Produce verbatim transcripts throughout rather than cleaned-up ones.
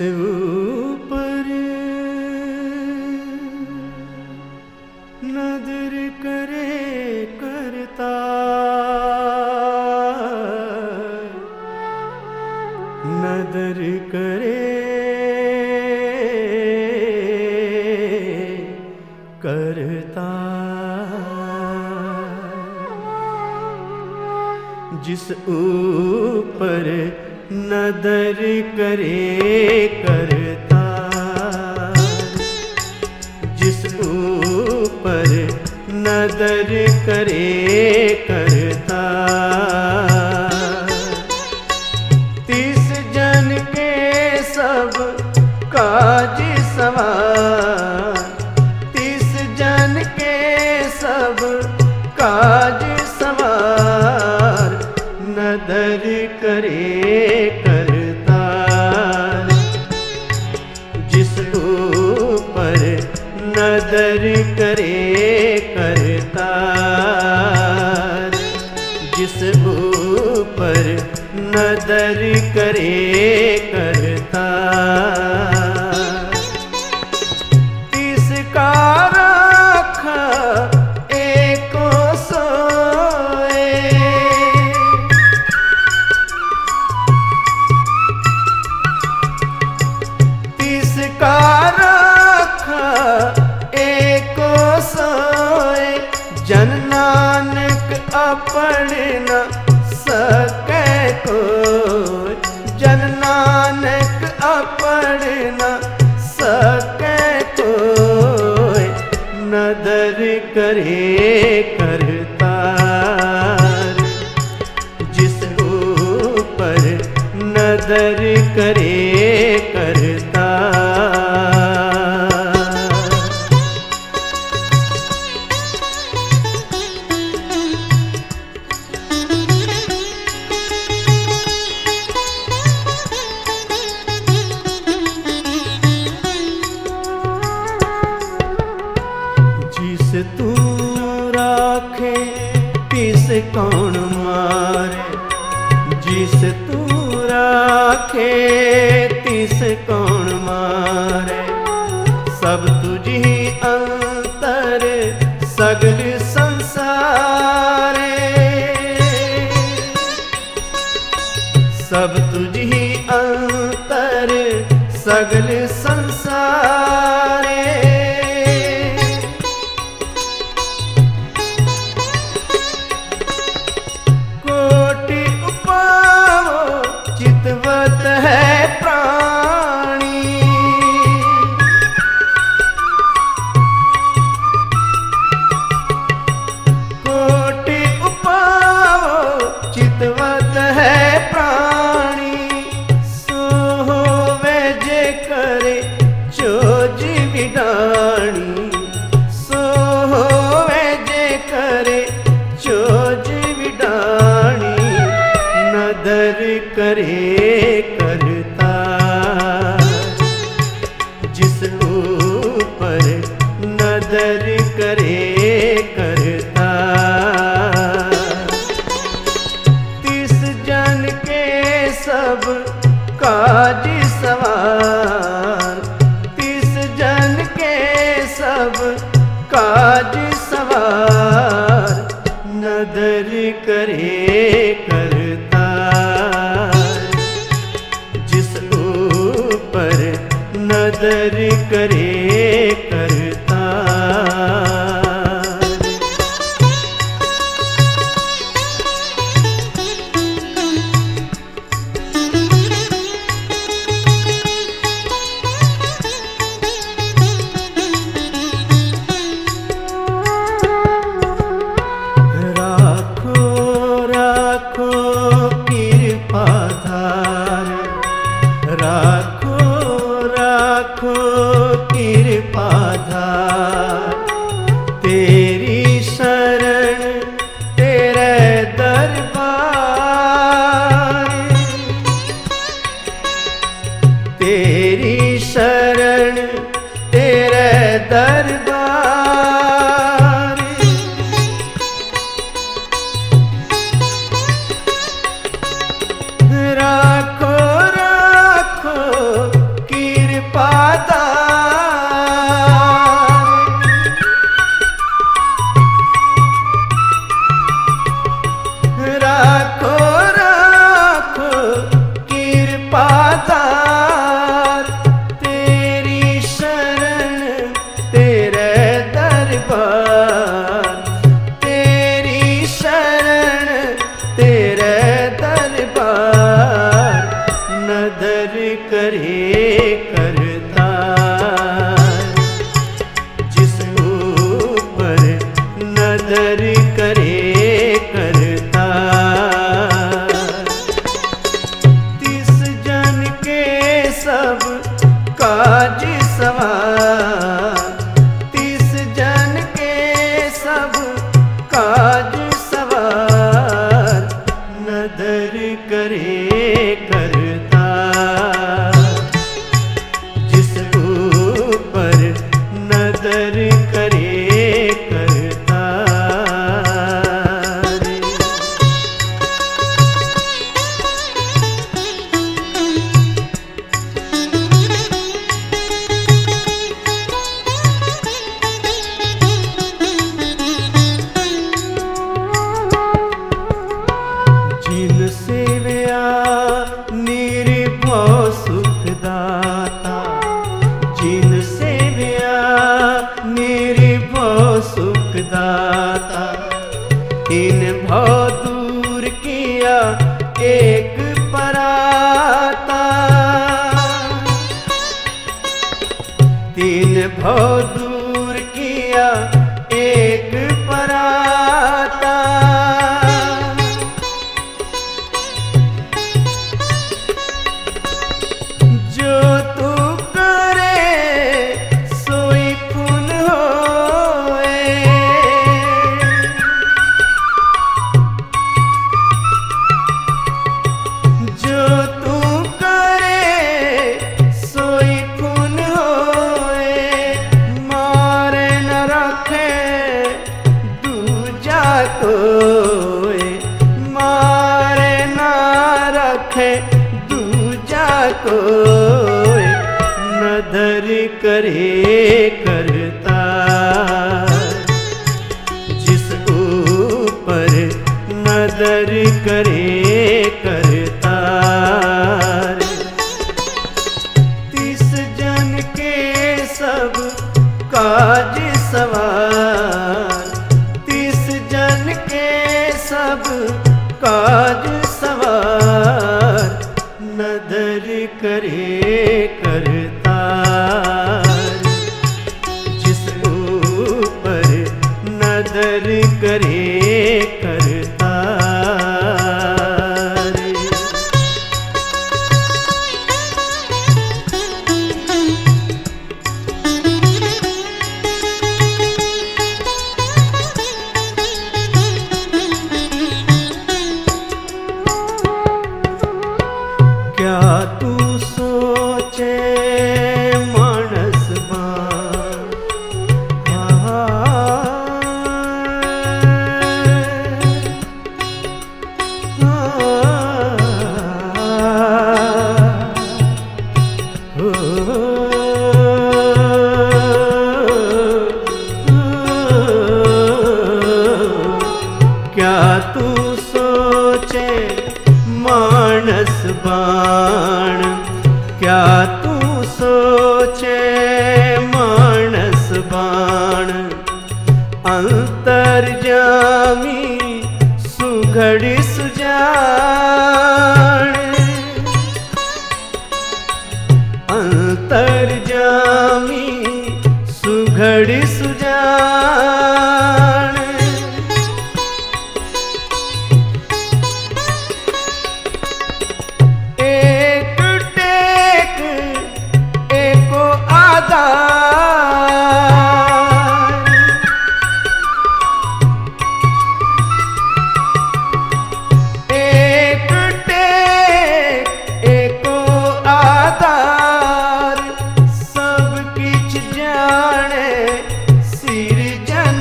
ऊपर नदर करे करता, नदर करे करता, जिस ऊपर नदर करे करता, जिस ऊपर नदर करे करता, तीस जन के सब काज सवार, तीस जन के सब काज सवार, नदर करे करता, जिस ऊपर नदर करे करता, जिस ऊपर नदर करे करता, तिसका राखा एको सोए, तिसका राखा एको सोए, जन नानक अपने न सके कोई, जन नानक अपने न सके कोई, नदर करे करता, जिस ऊपर नदर करे करता। जिस तू राखे तिस कौन मारे, जिस तू राखे तिस कौन मारे, सब तुझी अंतर सगल संसारे, सब तुझी अंतर सगल संसारे, कोटि उपावो चितवत है प्राणी, कोटि उपावो चितवत है प्राणी, सो होवे जे करे चोज विडाणी, सो होवे जे करे चोज विडाणी, नदर करे करता, जिस ऊपर नदर करे करता, तिस जन के सब काज सवार, तिस जन के सब काज सवार, नदर करे करता, जिस ऊपर नदर करे करता। राखो राखो कृपाधार, तेरी शरण तेरे दरबार, तेरी शरण तेरे दरबार, राखो राखो दरबार, तेरी शरण तेरे दरबार, नदर करे करतार, जिस ऊपर नदर करे करतार। तिस जन के सब काज सवार, तिस जन के सब काज सवार, नदर करे करतार, जिस ऊपर नदर करे करतार। जिन सेवया निर्भव सुखदाता, जिन सेवया निर्भव सुखदाता, इन भव दूर किया एक पराता, तीन भव दूर किया एक पराता। जो तू करे सोई पुन होए, जो तू करे सोई पुन होए, मारे न रखे दूजा कोई, मारे न रखे दूजा कोई, नदर करे करतार, जिस ऊपर नदर करे करतार। तिस जन के सब काज सवार, तिस जन के सब काज सवार, नदर करे करतार, जिस ऊपर नदर करे करतार। क्या तू सोचे मानस बान, क्या तू सोचे मानस बाण, क्या तू सोचे मानस बाण, अंतर्जामी सुघड़ सुजान, अंतर्जामी सुघड़ सुजान। एक टेक एको आधार, एक टेक एको आधार, सब किछ जाने सिरजन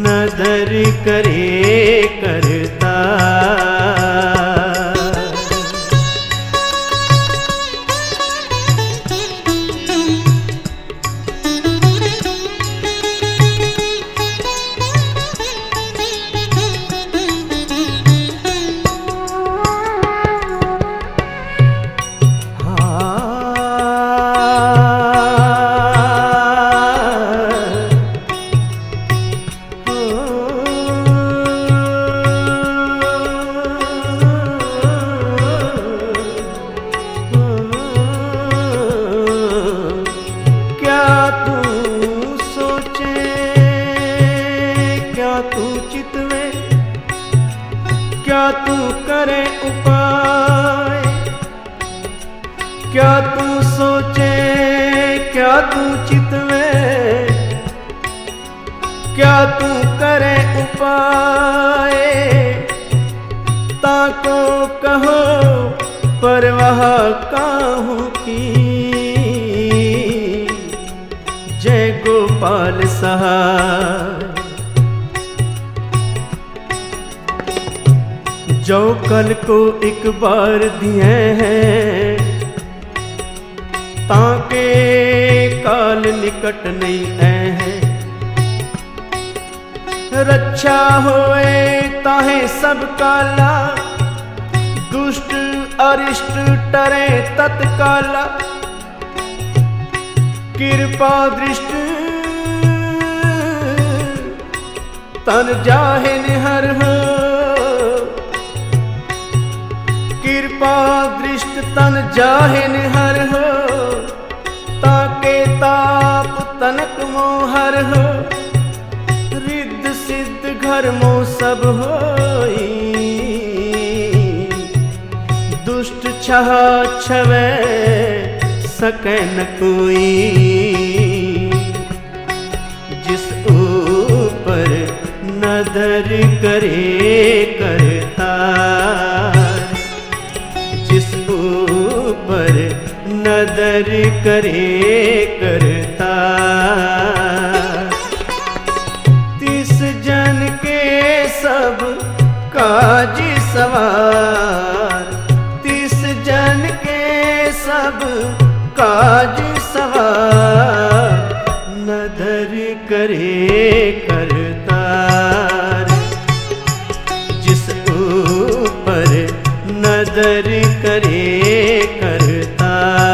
नदर करे करता। क्या तू करे उपाय, क्या तू सोचे, क्या तू चितवे, क्या तू करे उपाय। ताको कहो परवाह काहू की, जय गोपाल सहाय। जो कल को एक बार दिए हैं, ताके काल निकट नहीं आए हैं। रक्षा होए ताहे सब काला, दुष्ट अरिष्ट टरे तत्काला। कृपा दृष्ट तन जाहे निहर हो, कृपा दृष्ट तन जाहे निहर हो। ताके ताप तनक मोहर हो, रिद्ध सिद्ध घर मो सब होई। दुष्ट छह छवे सके न कोई, जिस ऊपर नदर करे करता। जिस ऊपर नदर करे करता। तीस जन के सब काज सवार, तीस जन के सब काज सवार। नदर करे करता, जिस ऊपर नदर करे करता।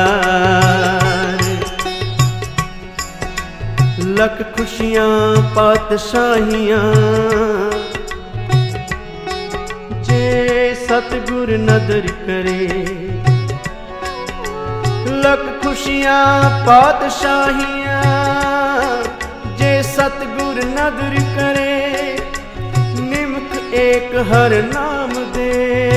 लख खुशियां पातशाहियां, जे सतगुर नदर करे। लख खुशियां पातशाहियां, जे सतगुर नदर करे। निमख एक हर नाम दे,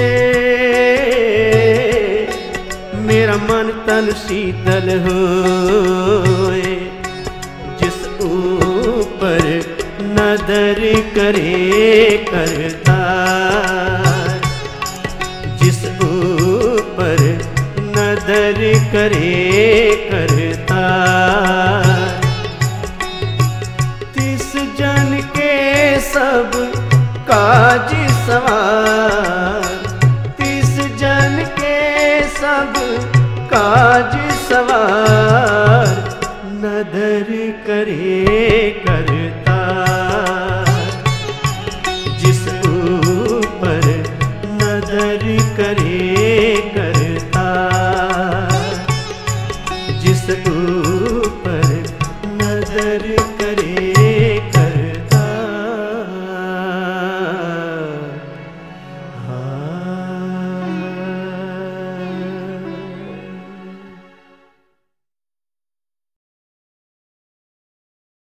मेरा मन तन शीतल होए। जिस ऊपर नदर करे करता, जिस ऊपर नदर करे करता। तीस जन के सब काज सवार,